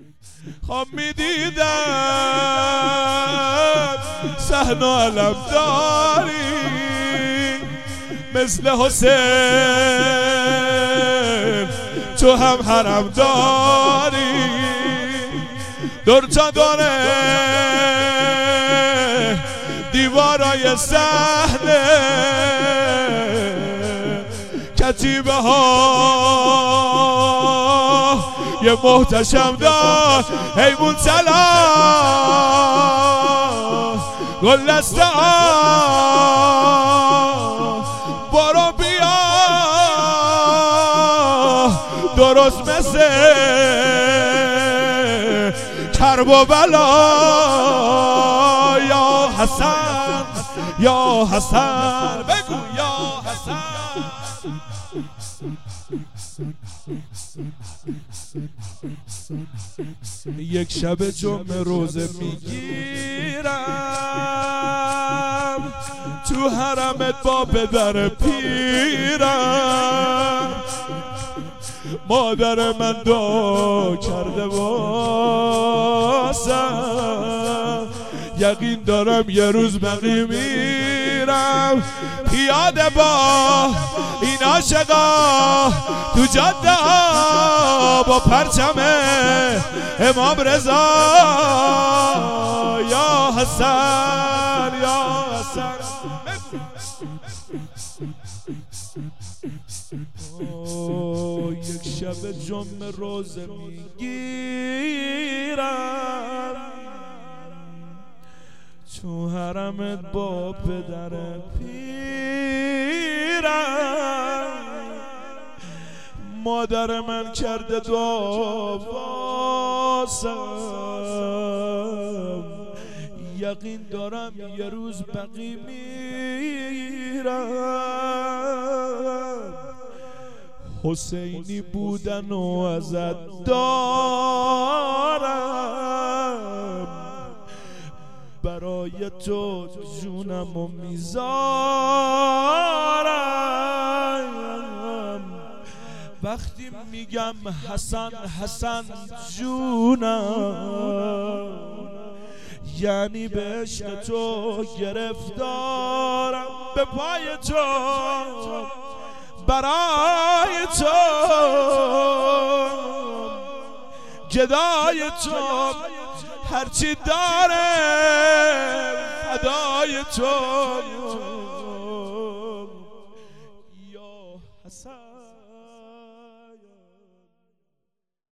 خواب میدیدم صحن و علم داری مثل حسین تو هم حرم داری دور تا دوره دیوارای صحنه کتیبه ها یه محتشم دار حیمون سلام گلدسته برو بیا درست مثل کرب و بلا یا حسن یا حسن بگو یا حسن یک شب جمعه روزه میگیرم تو حرمت با پدر پیرم مادر من دعا کرده واسم یقین دارم یه روز بقی میرم پیاده با این عاشقا تو جاده با پرچم امام رضا یا حسن یا حسن یک شب جمعه روزه میگیرم تو حرمت با پدر پیرم مادر من کرده دعا واسم یقین دارم یه روز بقی میرم حسینی بودن و ازت دارم برای تو جونمو میذارم وقتی میگم حسن حسن جونم یعنی به عشق تو گرفتارم به پای تو برای تو گدای تو هرچی داره فدای تو